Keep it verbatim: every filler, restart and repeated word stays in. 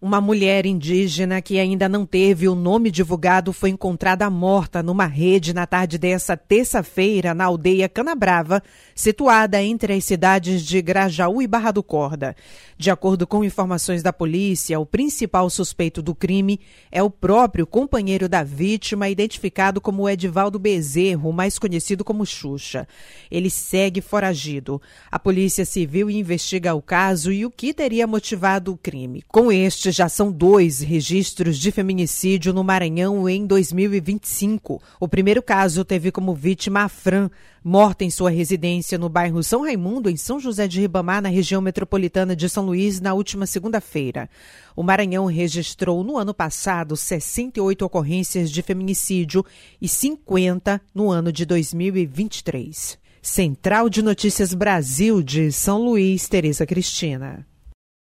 Uma mulher indígena que ainda não teve o nome divulgado foi encontrada morta numa rede na tarde dessa terça-feira na aldeia Canabrava, situada entre as cidades de Grajaú e Barra do Corda. De acordo com informações da polícia, o principal suspeito do crime é o próprio companheiro da vítima, identificado como Edivaldo Bezerro, mais conhecido como Xuxa. Ele segue foragido. A Polícia Civil investiga o caso e o que teria motivado o crime. Com este, já são dois registros de feminicídio no Maranhão em dois mil e vinte e cinco. O primeiro caso teve como vítima a Fran, morta em sua residência no bairro São Raimundo, em São José de Ribamar, na região metropolitana de São Luís, na última segunda-feira. O Maranhão registrou no ano passado sessenta e oito ocorrências de feminicídio e cinquenta no ano de dois mil e vinte e três. Central de Notícias Brasil de São Luís, Tereza Cristina.